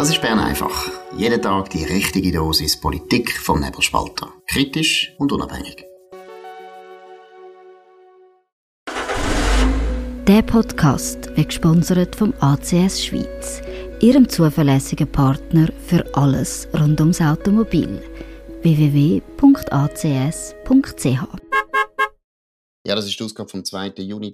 Das ist Bern einfach. Jeden Tag die richtige Dosis Politik vom Nebelspalter. Kritisch und unabhängig. Der Podcast wird gesponsert vom ACS Schweiz, Ihrem zuverlässigen Partner für alles rund ums Automobil. www.acs.ch. Ja, das ist die Ausgabe vom 2. Juni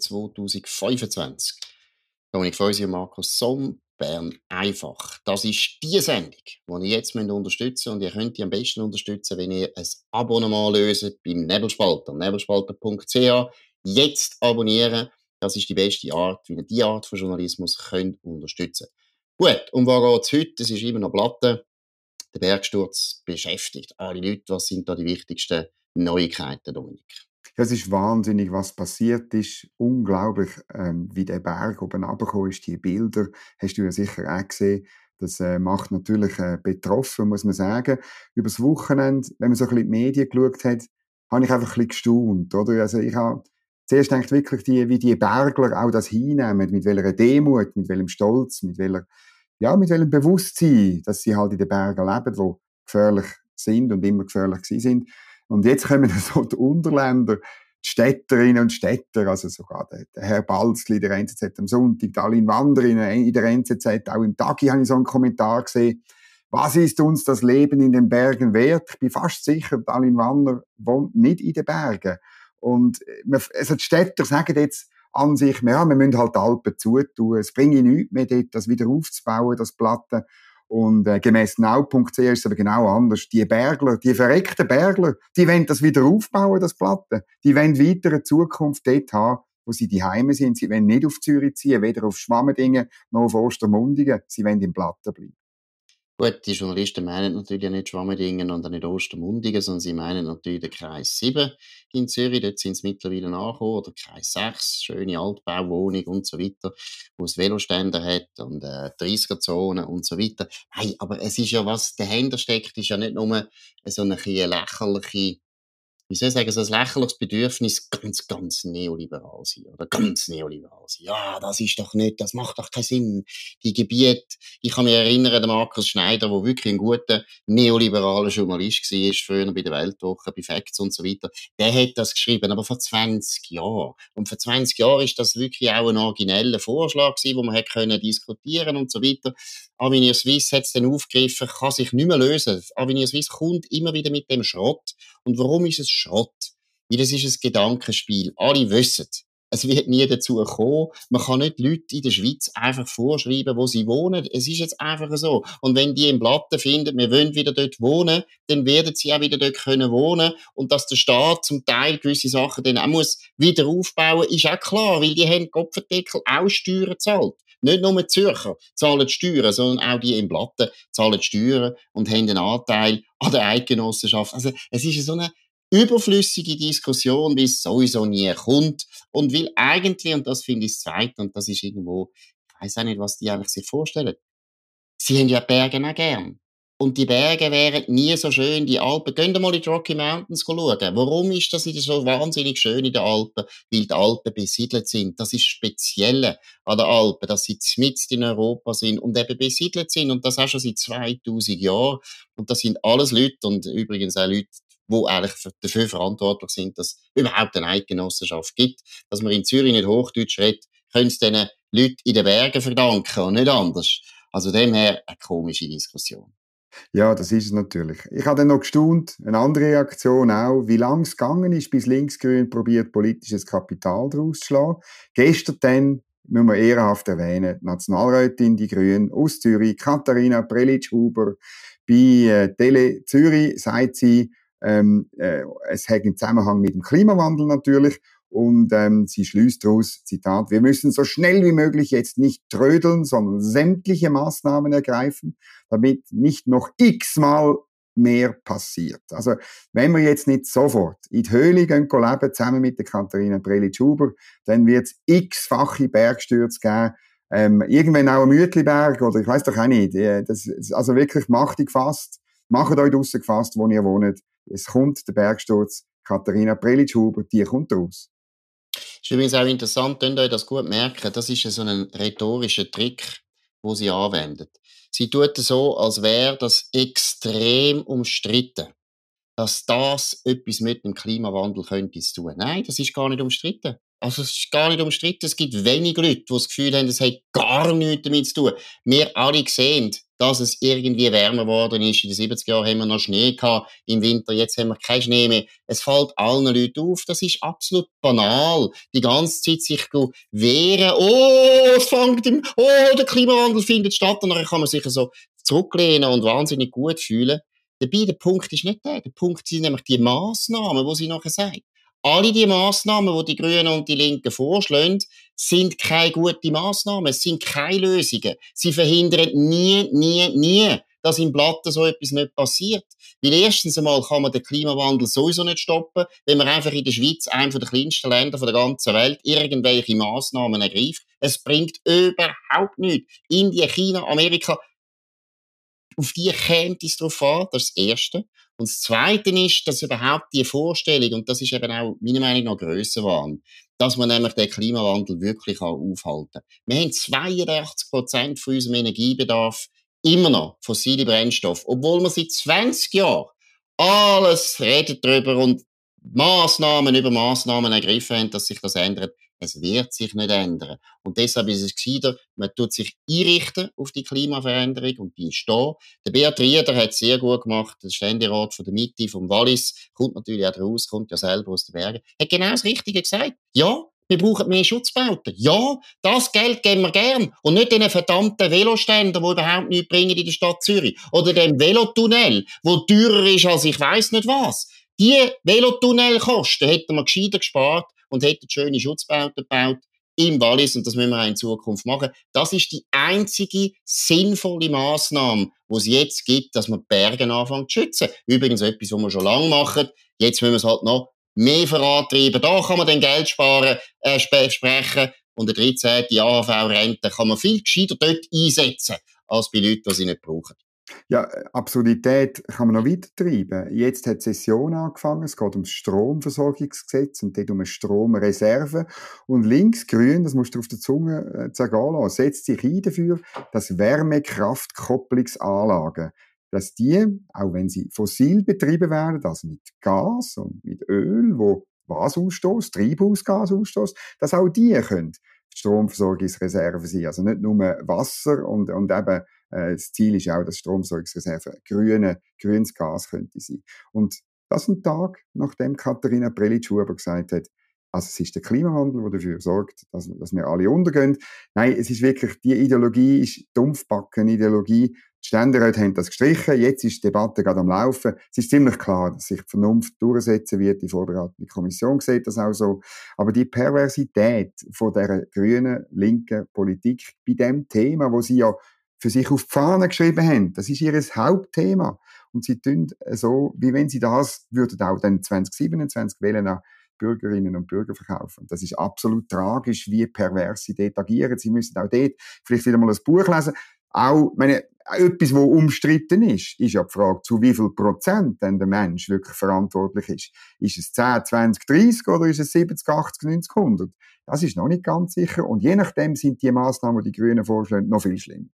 2025. Dominik Feusi und Markus Somm, Bern einfach. Das ist die Sendung, die ihr jetzt unterstützen müsst. Und ihr könnt die am besten unterstützen, wenn ihr ein Abonnement löst beim Nebelspalter. Nebelspalter.ch. Jetzt abonnieren. Das ist die beste Art, wie ihr diese Art von Journalismus könnt unterstützen könnt. Gut, um was geht es heute? Es ist immer noch Platte. Der Bergsturz beschäftigt alle Leute. Was sind da die wichtigsten Neuigkeiten, Dominik? Ja, es ist wahnsinnig, was passiert ist. Unglaublich, wie der Berg oben runtergekommen ist. Die Bilder hast du ja sicher auch gesehen. Das macht natürlich betroffen, muss man sagen. Übers Wochenende, wenn man so ein bisschen die Medien geschaut hat, habe ich einfach ein bisschen gestaunt, oder? Also ich habe zuerst gedacht, wirklich, wie die Bergler auch das hinnehmen, mit welcher Demut, mit welchem Stolz, mit welchem Bewusstsein, dass sie halt in den Bergen leben, die gefährlich sind und immer gefährlich gewesen sind. Und jetzt kommen so die Unterländer, die Städterinnen und Städter, also sogar der Herr Balzli, der NZZ am Sonntag, die Aline Wander in der NZZ, auch im Tagi habe ich so einen Kommentar gesehen. Was ist uns das Leben in den Bergen wert? Ich bin fast sicher, die Aline Wander wohnt nicht in den Bergen. Und also die Städter sagen jetzt an sich, ja, wir müssen halt die Alpen zutun. Es bringt nichts mehr dort, das wieder aufzubauen, das Platten. Und gemäss now.ch ist es aber genau anders. Die Bergler, die verreckten Bergler, die wollen das wieder aufbauen, das Platten. Die wollen weiter eine Zukunft dort haben, wo sie die Heime sind. Sie wollen nicht auf Zürich ziehen, weder auf Schwammendingen noch auf Ostermundigen. Sie wollen im Platten bleiben. Gut, die Journalisten meinen natürlich nicht Schwammendingen und auch nicht Ostermundigen, sondern sie meinen natürlich den Kreis 7 in Zürich. Dort sind sie mittlerweile angekommen. Oder Kreis 6, schöne Altbauwohnung und so weiter, wo es Veloständer hat und 30er-Zonen und so weiter. Hey, aber es ist ja, was dahinter steckt, ist ja nicht nur so eine lächerliche, wie soll ich sagen, so ein lächerliches Bedürfnis, ganz neoliberal sein, oder ganz neoliberal sein. Ja, das ist doch nicht, das macht doch keinen Sinn. Die Gebiete, ich kann mich erinnern, der Markus Schneider, der wirklich ein guter neoliberaler Journalist war, früher bei der Weltwoche, bei Facts und so weiter, der hat das geschrieben, aber vor 20 Jahren. Und vor 20 Jahren ist das wirklich auch ein origineller Vorschlag gewesen, wo man hätte können diskutieren und so weiter. Avenir Suisse hat es dann aufgegriffen, kann sich nicht mehr lösen. Avenir Suisse kommt immer wieder mit dem Schrott. Und warum ist es Schrott? Weil das ist ein Gedankenspiel. Alle wissen, es wird nie dazu kommen. Man kann nicht Leute in der Schweiz einfach vorschreiben, wo sie wohnen. Es ist jetzt einfach so. Und wenn die im Platten finden, wir wollen wieder dort wohnen, dann werden sie auch wieder dort können wohnen. Und dass der Staat zum Teil gewisse Sachen dann auch muss wieder aufbauen, ist auch klar, weil die haben Kopfendeckel auch Steuern gezahlt. Nicht nur die Zürcher zahlen Steuern, sondern auch die im Platten zahlen Steuern und haben einen Anteil an der Eidgenossenschaft. Also es ist so eine überflüssige Diskussion, wie es sowieso nie kommt. Und weil eigentlich, und das finde ich das Zweite, und das ist irgendwo, ich weiss auch nicht, was die eigentlich sich vorstellen, sie haben ja die Berge auch gern. Und die Berge wären nie so schön, die Alpen. Gehen Sie mal in die Rocky Mountains schauen. Warum ist das so wahnsinnig schön in den Alpen? Weil die Alpen besiedelt sind. Das ist Spezielle an den Alpen, dass sie mitten in Europa sind und eben besiedelt sind. Und das auch schon seit 2000 Jahren. Und das sind alles Leute, und übrigens auch Leute, die eigentlich dafür verantwortlich sind, dass es überhaupt eine Eidgenossenschaft gibt. Dass man in Zürich nicht Hochdeutsch redet, können es diesen Leuten in den Bergen verdanken und nicht anders. Also dem her eine komische Diskussion. Ja, das ist es natürlich. Ich habe dann noch gestaunt, eine andere Reaktion auch, wie lange es gegangen ist, bis Linksgrün probiert, politisches Kapital daraus zu schlagen. Gestern dann, müssen wir ehrenhaft erwähnen, die Nationalrätin, die Grünen aus Zürich, Katharina Prelitsch-Huber, bei Tele Zürich sagt sie, es hat einen Zusammenhang mit dem Klimawandel natürlich. Und sie schließt daraus, Zitat, wir müssen so schnell wie möglich jetzt nicht trödeln, sondern sämtliche Maßnahmen ergreifen, damit nicht noch x-mal mehr passiert. Also, wenn wir jetzt nicht sofort in die Höhle gehen leben, zusammen mit der Katharina Prelitsch-Huber, dann wird es x-fache Bergstürze geben, irgendwann auch am Mütliberg, oder ich weiss doch auch nicht. Also wirklich, macht euch gefasst, macht euch draussen gefasst, wo ihr wohnt. Es kommt der Bergsturz, Katharina Prelitsch-Huber, die kommt raus. Ist übrigens auch interessant, könnt ihr euch das gut merken, das ist so ein rhetorischer Trick. die sie anwendet. Sie tut so, als wäre das extrem umstritten, dass das etwas mit dem Klimawandel könnte zu tun. Nein, das ist gar nicht umstritten. Also es ist gar nicht umstritten. Es gibt wenig Leute, die das Gefühl haben, es hat gar nichts damit zu tun. Wir alle sehen, dass es irgendwie wärmer geworden ist. In den 70er Jahren haben wir noch Schnee gehabt, im Winter, jetzt haben wir keinen Schnee mehr. Es fällt allen Leuten auf. Das ist absolut banal. Die ganze Zeit sich wehren, der Klimawandel findet statt, und dann kann man sich so zurücklehnen und wahnsinnig gut fühlen. Dabei, der Punkt ist nicht der. Der Punkt sind nämlich die Massnahmen, die sie nachher sagen. Alle die Massnahmen, die die Grünen und die Linken vorschlagen, sind keine guten Massnahmen. Es sind keine Lösungen. Sie verhindern nie, dass im Blatten so etwas nicht passiert. Weil erstens einmal kann man den Klimawandel sowieso nicht stoppen, wenn man einfach in der Schweiz, einem der kleinsten Länder der ganzen Welt, irgendwelche Massnahmen ergreift. Es bringt überhaupt nichts. Indien, China, Amerika, auf die käme es drauf an, das ist das Erste. Und das Zweite ist, dass überhaupt die Vorstellung, und das ist eben auch meiner Meinung nach Grössenwahn, dass man nämlich den Klimawandel wirklich aufhalten kann. Wir haben 82% von unserem Energiebedarf immer noch fossile Brennstoffe, obwohl wir seit 20 Jahren alles reden darüber und Massnahmen über Massnahmen ergriffen haben, dass sich das ändert. Es wird sich nicht ändern. Und deshalb ist es gescheiter, man tut sich einrichten auf die Klimaveränderung, und die ist da. Der Beat Rieder hat es sehr gut gemacht, der Ständerat von der Mitte, vom Wallis, kommt natürlich auch raus, kommt ja selber aus den Bergen, hat genau das Richtige gesagt. Ja, wir brauchen mehr Schutzbauten. Ja, das Geld geben wir gern. Und nicht den verdammten Veloständer, die überhaupt nichts bringen in der Stadt Zürich. Oder dem Velotunnel, der teurer ist als ich weiss nicht was. Die Velotunnelkosten hätten wir gescheiter gespart und hätten schöne Schutzbauten gebaut im Wallis, und das müssen wir auch in Zukunft machen. Das ist die einzige sinnvolle Massnahme, die es jetzt gibt, dass man die Berge anfangen zu schützen. Übrigens etwas, was wir schon lange machen. Jetzt müssen wir es halt noch mehr vorantreiben. Da kann man dann Geld sparen, sprechen. Und eine 13. AHV-Rente kann man viel gescheiter dort einsetzen, als bei Leuten, die sie nicht brauchen. Ja, Absurdität kann man noch weiter treiben. Jetzt hat die Session angefangen, es geht um das Stromversorgungsgesetz und dort um eine Stromreserve. Und links-grün, das musst du auf der Zunge zergehen lassen, setzt sich ein dafür, dass Wärmekraftkopplungsanlagen, dass die, auch wenn sie fossil betrieben werden, also mit Gas und mit Öl, wo was ausstößt, Treibhausgas ausstößt, dass auch die können Stromversorgungsreserve sein. Also nicht nur Wasser und eben das Ziel ist auch, dass Stromversorgungsreserve grünes Gas könnte sein. Und das ein Tag, nachdem Katharina Prelitsch-Huber gesagt hat, also es ist der Klimawandel, der dafür sorgt, dass wir alle untergehen. Nein, es ist wirklich, die Ideologie ist Dumpfbacken-Ideologie. Die Ständeräte haben das gestrichen, jetzt ist die Debatte gerade am Laufen. Es ist ziemlich klar, dass sich die Vernunft durchsetzen wird. Die vorbereitende Kommission sieht das auch so. Aber die Perversität von der grünen, linken Politik bei dem Thema, wo sie ja für sich auf die Fahne geschrieben haben, das ist ihr Hauptthema. Und sie tun so, wie wenn sie das würden auch dann 2027 wählen an Bürgerinnen und Bürger verkaufen. Das ist absolut tragisch, wie pervers sie dort agieren. Sie müssen auch dort vielleicht wieder mal ein Buch lesen. Auch, etwas, was umstritten ist ja die Frage, zu wie viel Prozent denn der Mensch wirklich verantwortlich ist. Ist es 10, 20, 30 oder ist es 70, 80, 90, 100? Das ist noch nicht ganz sicher. Und je nachdem sind die Massnahmen, die die Grünen vorschlagen, noch viel schlimmer.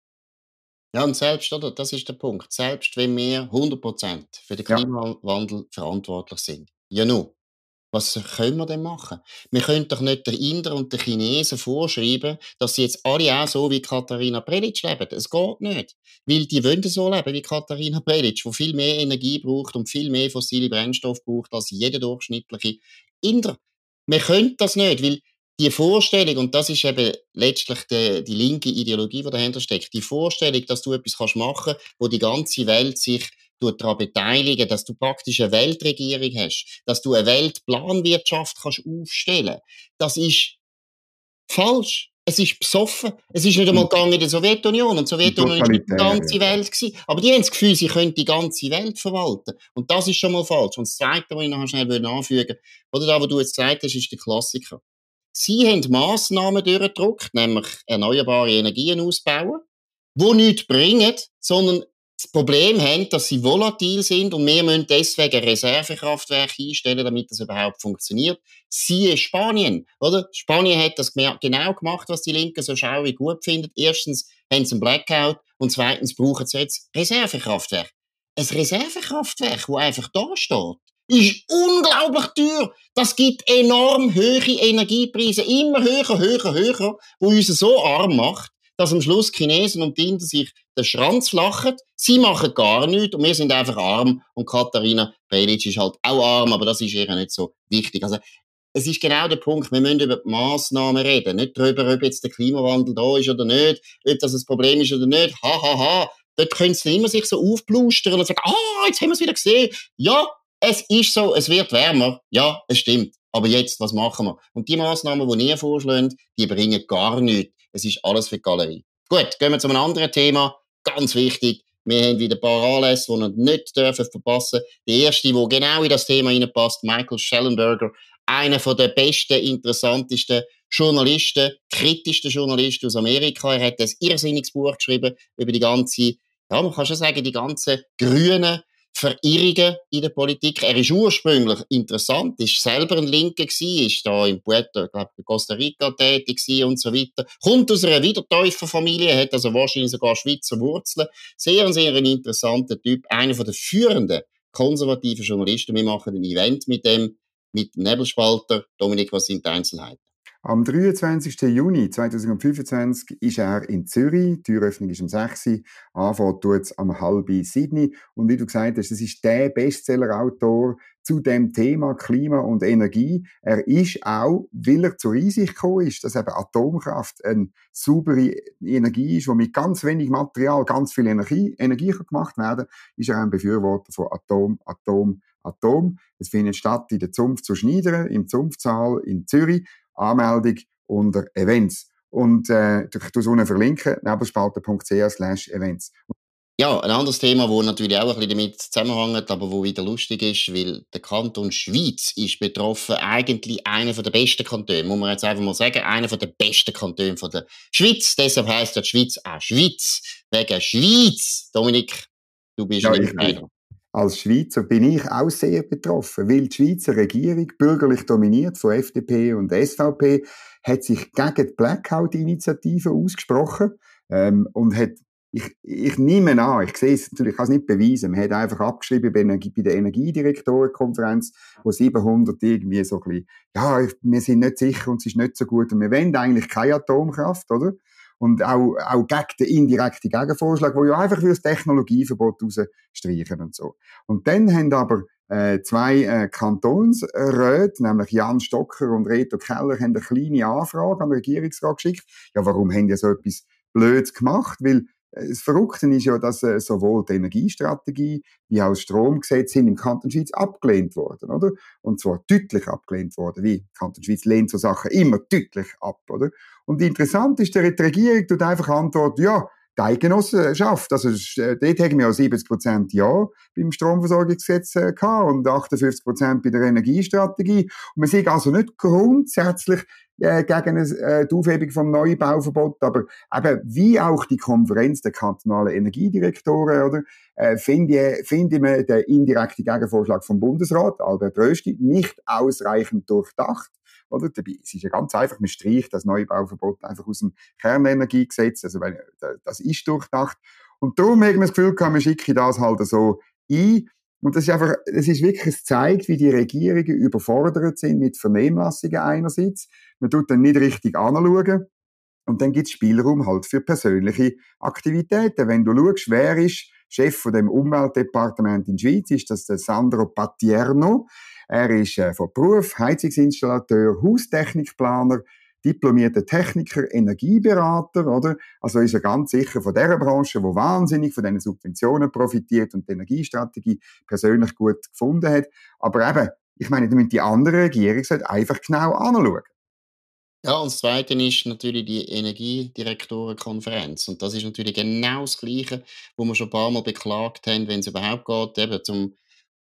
Ja, und selbst, oder, das ist der Punkt, selbst wenn wir 100% für den Klimawandel verantwortlich sind, ja nur, was können wir denn machen? Wir können doch nicht den Indern und den Chinesen vorschreiben, dass sie jetzt alle auch so wie Katharina Prelitsch leben. Es geht nicht. Weil die wollen so leben wie Katharina Prelitsch, die viel mehr Energie braucht und viel mehr fossile Brennstoffe braucht als jeder durchschnittliche Inder. Wir können das nicht, weil die Vorstellung, und das ist eben letztlich die linke Ideologie, die dahinter steckt, die Vorstellung, dass du etwas machen kannst, wo die ganze Welt sich daran beteiligen, dass du praktisch eine Weltregierung hast, dass du eine Weltplanwirtschaft kannst aufstellen. Das ist falsch. Es ist besoffen. Es ist nicht einmal gegangen in der Sowjetunion. Und die Sowjetunion war nicht die ganze Welt gewesen. Aber die haben das Gefühl, sie können die ganze Welt verwalten. Und das ist schon mal falsch. Und das Zweite, was ich noch schnell anfügen will, oder da, was du jetzt gesagt hast, ist der Klassiker. Sie haben Massnahmen durchgedrückt, nämlich erneuerbare Energien ausbauen, die nichts bringen, sondern das Problem haben, dass sie volatil sind und wir müssen deswegen Reservekraftwerke einstellen, damit das überhaupt funktioniert. Siehe Spanien, oder? Spanien hat das genau gemacht, was die Linken so schaurig gut finden. Erstens haben sie einen Blackout und zweitens brauchen sie jetzt Reservekraftwerke. Ein Reservekraftwerk, das einfach da steht, ist unglaublich teuer. Das gibt enorm hohe Energiepreise, immer höher, wo uns so arm macht, dass am Schluss die Chinesen und die Inder sich den Schranz flachen. Sie machen gar nichts und wir sind einfach arm. Und Katharina Prelitsch ist halt auch arm, aber das ist ihr nicht so wichtig. Also, es ist genau der Punkt, wir müssen über die Massnahmen reden, nicht darüber, ob jetzt der Klimawandel da ist oder nicht, ob das ein Problem ist oder nicht. Dort können sie immer sich so aufplustern und sagen, jetzt haben wir es wieder gesehen. Ja, es ist so, es wird wärmer. Ja, es stimmt. Aber jetzt, was machen wir? Und die Massnahmen, die ihr vorschlägt, die bringen gar nichts. Es ist alles für die Galerie. Gut, gehen wir zu einem anderen Thema. Ganz wichtig. Wir haben wieder ein paar Anlässe, die wir nicht verpassen dürfen. Der erste, der genau in das Thema hineinpasst, Michael Schellenberger, einer der besten, interessantesten Journalisten, kritischsten Journalisten aus Amerika. Er hat ein irrsinniges Buch geschrieben über die ganze, man kann schon sagen, die ganzen grünen Verirrungen in der Politik. Er ist ursprünglich interessant, ist selber ein Linker gewesen, ist da in Puerto, Costa Rica tätig gewesen und so weiter. Kommt aus einer Wiedertäuferfamilie, hat also wahrscheinlich sogar Schweizer Wurzeln. Sehr ein interessanter Typ, einer der führenden konservativen Journalisten. Wir machen ein Event mit dem Nebelspalter. Dominik, was sind die Einzelheiten? Am 23. Juni 2025 ist er in Zürich. Die Türöffnung ist um 6 Uhr. Anfangen tut es am 6:30. Und wie du gesagt hast, das ist der Bestseller-Autor zu dem Thema Klima und Energie. Er ist auch, weil er zur Einsicht gekommen ist, dass eben Atomkraft eine saubere Energie ist, die mit ganz wenig Material ganz viel Energie gemacht werden kann, ist er ein Befürworter von Atom. Es findet statt in der Zunft zu Schneidern, im Zunftsaal in Zürich. Anmeldung unter Events. Und ich tue es unten verlinken, nebelspalter.ch/events. Ja, ein anderes Thema, das natürlich auch ein bisschen damit zusammenhängt, aber wo wieder lustig ist, weil der Kanton Schwyz ist betroffen, eigentlich einer der besten Kantone, muss man jetzt einfach mal sagen, einer der besten Kantone von der Schweiz. Deshalb heisst ja die Schweiz auch Schweiz, wegen Schweiz. Dominik, du bist ein Entscheider. Als Schweizer bin ich auch sehr betroffen, weil die Schweizer Regierung, bürgerlich dominiert von FDP und SVP, hat sich gegen die Blackout-Initiative ausgesprochen und hat, ich nehme an, ich sehe es natürlich, ich kann es nicht beweisen, man hat einfach abgeschrieben bei der Energiedirektorenkonferenz, wo 700 irgendwie so ein bisschen, wir sind nicht sicher und es ist nicht so gut und wir wollen eigentlich keine Atomkraft, oder? Und auch gegen den indirekten Gegenvorschlag, wo ja einfach für das Technologieverbot rausstreichen und so. Und dann haben aber zwei Kantonsräte, nämlich Jan Stocker und Reto Keller, haben eine kleine Anfrage an den Regierungsrat geschickt. Ja, warum haben die so etwas Blödes gemacht? Weil das Verrückte ist ja, dass sowohl die Energiestrategie wie auch das Stromgesetz sind im Kanton Schweiz abgelehnt worden, oder? Und zwar deutlich abgelehnt worden, wie Kanton Schweiz lehnt so Sachen immer deutlich ab, oder? Und interessant ist, die Regierung tut einfach antworten, ja, die Eidgenossenschaft, also dort haben wir ja 70% Ja beim Stromversorgungsgesetz gehabt und 58% bei der Energiestrategie. Und man sieht also nicht grundsätzlich gegen die Aufhebung vom Neubauverbot, aber eben wie auch die Konferenz der kantonalen Energiedirektoren, oder, finde ich den indirekten Gegenvorschlag vom Bundesrat, Albert Rösti, nicht ausreichend durchdacht. Oder? Dabei, es ist ja ganz einfach, man streicht das Neubauverbot einfach aus dem Kernenergiegesetz, also weil, das ist durchdacht. Und darum haben wir das Gefühl, man schicke das halt so ein. Und das ist einfach, es ist wirklich, es zeigt, wie die Regierungen überfordert sind mit Vernehmlassungen einerseits. Man tut dann nicht richtig anschauen. Und dann gibt es Spielraum halt für persönliche Aktivitäten. Wenn du schaust, wer ist Chef von dem Umweltdepartement in der Schweiz, ist das der Sandro Patierno. Er ist von Beruf Heizungsinstallateur, Haustechnikplaner, diplomierter Techniker, Energieberater, oder? Also ist er ganz sicher von dieser Branche, die wahnsinnig von diesen Subventionen profitiert und die Energiestrategie persönlich gut gefunden hat. Aber eben, ich meine, da müssen die anderen Regierungen einfach genau anschauen. Ja, und das Zweite ist natürlich die Energiedirektorenkonferenz. Und das ist natürlich genau das Gleiche, wo wir schon ein paar Mal beklagt haben, wenn es überhaupt geht, eben die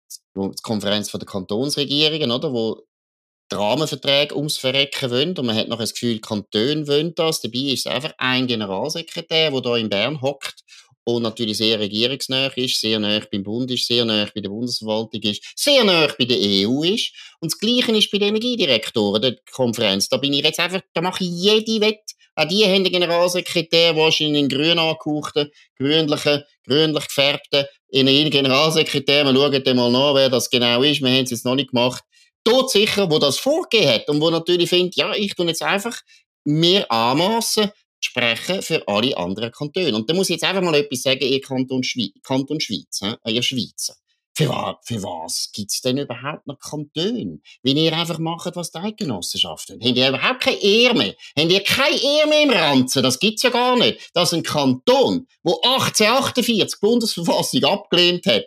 Konferenz der Kantonsregierungen, oder, wo die Rahmenverträge ums Verrecken wollen. Und man hat noch das Gefühl, die Kantone wollen das. Dabei ist es einfach ein Generalsekretär, der hier in Bern hockt und natürlich sehr regierungsnah ist, sehr nah beim Bund ist, sehr nah bei der Bundesverwaltung ist, sehr nah bei der EU ist. Und das Gleiche ist bei den Energiedirektoren der Konferenz. Da bin ich jetzt einfach, da mache ich jede Wette. Auch die haben den Generalsekretär, wahrscheinlich einen grün angehauchten, grünlich gefärbten, in einen Generalsekretär. Wir schauen dann mal nach, wer das genau ist. Wir haben es jetzt noch nicht gemacht. Tot sicher, wo das vorgegeben hat und wo natürlich findet, ja, ich tue jetzt einfach mir anmassen, sprechen für alle anderen Kantone. Und da muss ich jetzt einfach mal etwas sagen, ihr Kanton Schweiz, ihr Schweizer. Für was gibt's denn überhaupt noch Kantone? Wenn ihr einfach macht, was die Eidgenossenschaft tut. Habt ihr überhaupt keine Ehre mehr? Habt ihr keine Ehre mehr im Ranzen? Das gibt's ja gar nicht. Dass ein Kanton, wo 1848 die Bundesverfassung abgelehnt hat,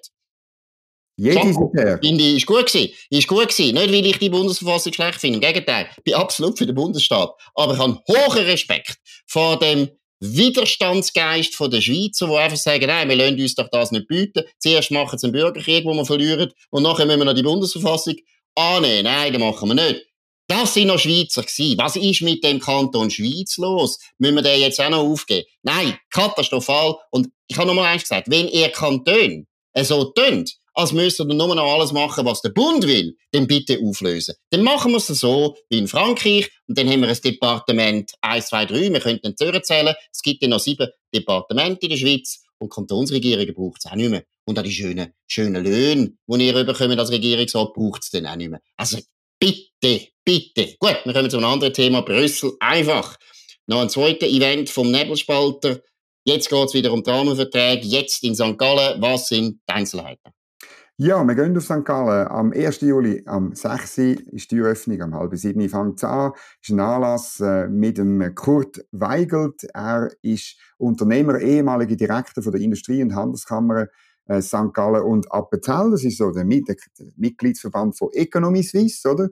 Jede Seite. finde ich, ist gut gewesen. Ist gut gewesen. Nicht, weil ich die Bundesverfassung schlecht finde. Im Gegenteil. Ich bin absolut für den Bundesstaat. Aber ich habe hohen Respekt vor dem Widerstandsgeist der Schweizer, die einfach sagen, nein, wir lassen uns doch das nicht bieten. Zuerst machen sie einen Bürgerkrieg, wo wir verlieren, und nachher müssen wir noch die Bundesverfassung annehmen. Nein, das machen wir nicht. Das sind noch Schweizer gewesen. Was ist mit dem Kanton Schweiz los? Müssen wir den jetzt auch noch aufgeben? Nein, katastrophal. Und ich habe noch mal eins gesagt, wenn ihr Kantone so tönt, als müssten wir nur noch alles machen, was der Bund will, dann bitte auflösen. Dann machen wir es so wie in Frankreich und dann haben wir ein Departement 1, 2, 3, wir könnten dann Zürich zählen, es gibt dann noch 7 Departemente in der Schweiz und Kantonsregierungen braucht es auch nicht mehr. Und auch die schönen Löhne, die ihr bekommt als Regierungsrat, braucht es dann auch nicht mehr. Also bitte. Gut, wir kommen zu einem anderen Thema, Brüssel, einfach. Noch ein zweites Event vom Nebelspalter. Jetzt geht es wieder um die Rahmenverträge, jetzt in St. Gallen. Was sind die Einzelheiten? Ja, wir gehen auf St. Gallen. Am 1. Juli, am 6. ist die Eröffnung, am 6:30 fängt es an. Ist ein Anlass mit dem Kurt Weigelt. Er ist Unternehmer, ehemaliger Direktor von der Industrie- und Handelskammer St. Gallen und Appenzell. Das ist so der Mitgliedsverband von Economy Suisse, oder?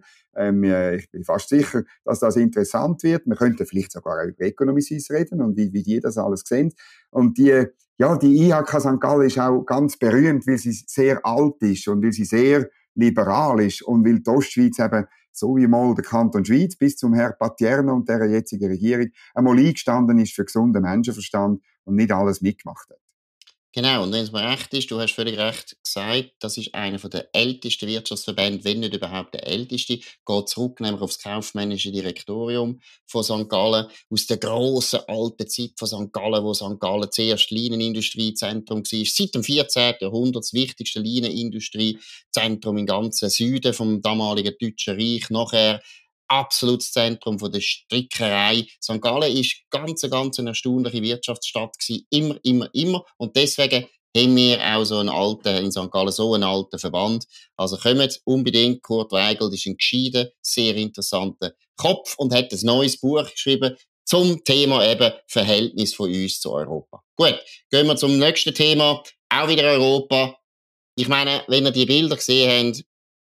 Ich bin fast sicher, dass das interessant wird. Wir könnten vielleicht sogar über Economy Suisse reden und wie die das alles sehen. Und die IHK St. Gallen ist auch ganz berühmt, weil sie sehr alt ist und weil sie sehr liberal ist und weil die Ostschweiz eben, so wie mal der Kanton Schweiz bis zum Herrn Patierno und der jetzigen Regierung, einmal eingestanden ist für gesunden Menschenverstand und nicht alles mitgemacht hat. Genau, und wenn es mir recht ist, du hast völlig recht gesagt, das ist einer der ältesten Wirtschaftsverbände, wenn nicht überhaupt der älteste, geht zurück nämlich auf das kaufmännische Direktorium von St. Gallen, aus der grossen alten Zeit von St. Gallen, wo St. Gallen zuerst Leinenindustriezentrum war, seit dem 14. Jahrhundert das wichtigste Leinenindustriezentrum im ganzen Süden vom damaligen Deutschen Reich, nachher absolutes Zentrum von der Strickerei. St. Gallen ist ganz eine erstaunliche Wirtschaftsstadt gewesen. Immer. Und deswegen haben wir auch in St. Gallen so einen alten Verband. Also kommt unbedingt. Kurt Weigelt ist ein gescheiter, sehr interessanter Kopf und hat ein neues Buch geschrieben zum Thema eben Verhältnis von uns zu Europa. Gut, gehen wir zum nächsten Thema. Auch wieder Europa. Ich meine, wenn ihr die Bilder gesehen habt,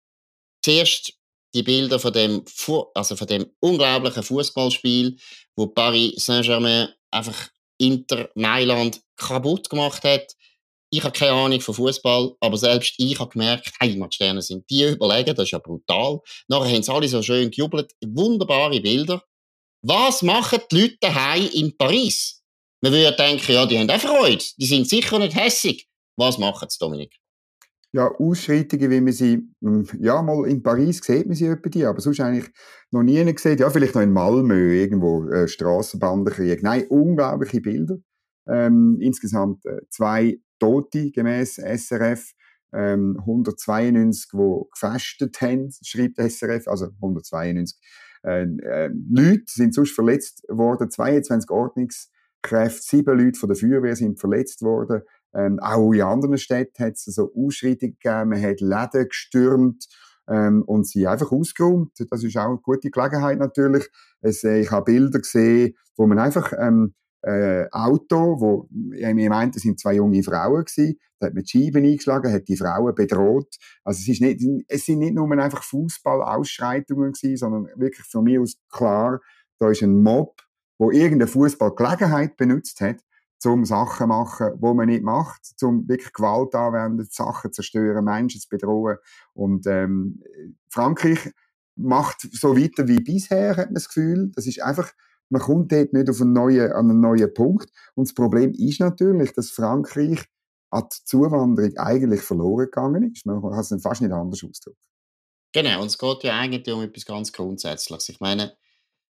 zuerst die Bilder von dem unglaublichen Fußballspiel, wo Paris Saint-Germain einfach Inter Mailand kaputt gemacht hat. Ich habe keine Ahnung von Fußball, aber selbst ich habe gemerkt, Heimatsterne sind die überlegen, das ist ja brutal. Nachher haben sie alle so schön gejubelt, wunderbare Bilder. Was machen die Leute daheim in Paris? Man würde denken, ja, die haben auch Freude, die sind sicher nicht hässig. Was machen sie, Dominik? Ja, Ausschreitungen, wie man sie, mal in Paris sieht man sie etwa die, aber sonst eigentlich noch nie gesehen. Ja, vielleicht noch in Malmö irgendwo, Strassenbandenkrieg. Nein, unglaubliche Bilder. Insgesamt 2 Tote gemäss SRF, 192, die gefestet haben, schreibt SRF, also 192 Leute sind sonst verletzt worden, 22 Ordnungskräfte, 7 Leute von der Feuerwehr sind verletzt worden. Auch in anderen Städten hat es so Ausschreitungen gegeben, man hat Läden gestürmt und sie einfach ausgeräumt. Das ist auch eine gute Gelegenheit natürlich. Ich habe Bilder gesehen, wo man einfach Auto, wo ich meinte, es sind 2 junge Frauen gewesen, da hat man die Scheiben eingeschlagen, hat die Frauen bedroht. Also es sind nicht nur einfach Fußballausschreitungen gewesen, sondern wirklich von mir aus klar, da ist ein Mob, wo irgendeine Fußballgelegenheit benutzt hat, zum Sachen machen, wo man nicht macht, zum wirklich Gewalt anwenden, Sachen zerstören, Menschen zu bedrohen. Und Frankreich macht so weiter wie bisher, hat man das Gefühl. Das ist einfach, man kommt dort nicht auf an einen neuen Punkt. Und das Problem ist natürlich, dass Frankreich an die Zuwanderung eigentlich verloren gegangen ist. Man kann es fast nicht anders ausdrücken. Genau, und es geht ja eigentlich um etwas ganz Grundsätzliches. Ich meine,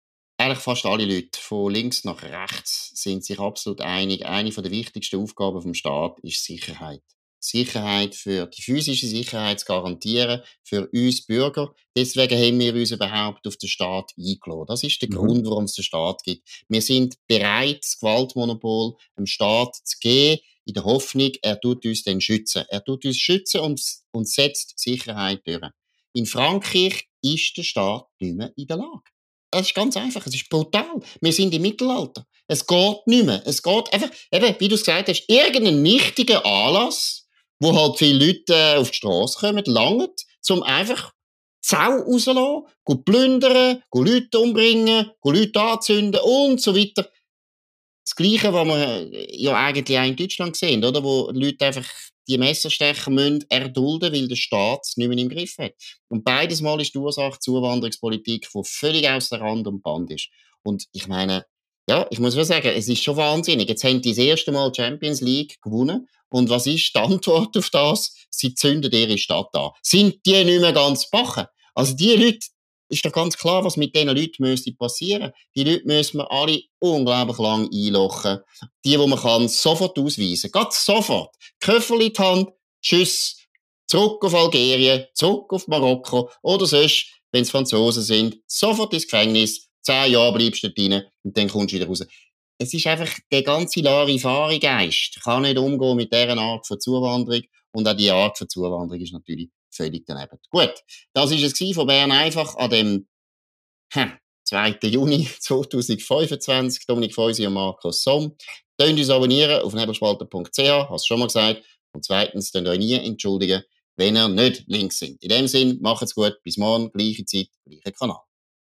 eigentlich fast alle Leute, von links nach rechts, sind sich absolut einig, eine der wichtigsten Aufgaben vom Staat ist Sicherheit. Sicherheit für die physische Sicherheit zu garantieren, für uns Bürger. Deswegen haben wir uns überhaupt auf den Staat eingeladen. Das ist der Grund, warum es den Staat gibt. Wir sind bereit, das Gewaltmonopol dem Staat zu geben, in der Hoffnung, er tut uns dann schützen. Er tut uns schützen und setzt Sicherheit durch. In Frankreich ist der Staat nicht mehr in der Lage. Das ist ganz einfach, es ist brutal. Wir sind im Mittelalter. Es geht nicht mehr. Es geht einfach, eben, wie du es gesagt hast, irgendein nichtiger Anlass, wo halt viele Leute auf die Strasse kommen, langt, um einfach die Sau rauszulassen, plündern, Leute umbringen, Leute anzünden und so weiter. Das Gleiche, was wir ja eigentlich auch in Deutschland sehen, oder? Wo Leute einfach die Messerstecher müssen erdulden, weil der Staat es nicht mehr im Griff hat. Und beides Mal ist die Ursache Zuwanderungspolitik, die völlig aus der Rand und Band ist. Und ich meine, ja, ich muss schon sagen, es ist schon wahnsinnig. Jetzt haben die das erste Mal Champions League gewonnen. Und was ist die Antwort auf das? Sie zünden ihre Stadt an. Sind die nicht mehr ganz bachen? Also die Leute, ist doch ganz klar, was mit diesen Leuten müsste passieren. Die Leute müssen wir alle unglaublich lang einlochen. Die man kann, sofort ausweisen. Ganz sofort. Köfferli in die Hand, tschüss. Zurück auf Algerien, zurück auf Marokko. Oder sonst, wenn es Franzosen sind, sofort ins Gefängnis. 10 Jahre bleibst du dort rein und dann kommst du wieder raus. Es ist einfach, der ganze Larifari-Geist kann nicht umgehen mit dieser Art von Zuwanderung. Und auch diese Art von Zuwanderung ist natürlich völlig daneben. Gut, das war es von Bern einfach an dem 2. Juni 2025. Dominik Feusi und Markus Somm. Könnt uns abonnieren auf nebelspalter.ch, hast du schon mal gesagt. Und zweitens, könnt ihr euch nie entschuldigen, wenn ihr nicht links sind. In dem Sinn, macht's gut, bis morgen, gleiche Zeit, gleicher Kanal.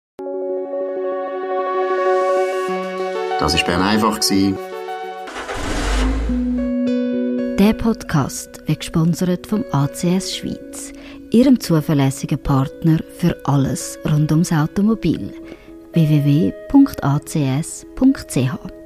Das war Bern einfach. Der Podcast wird gesponsert vom ACS Schweiz, ihrem zuverlässigen Partner für alles rund ums Automobil. www.acs.ch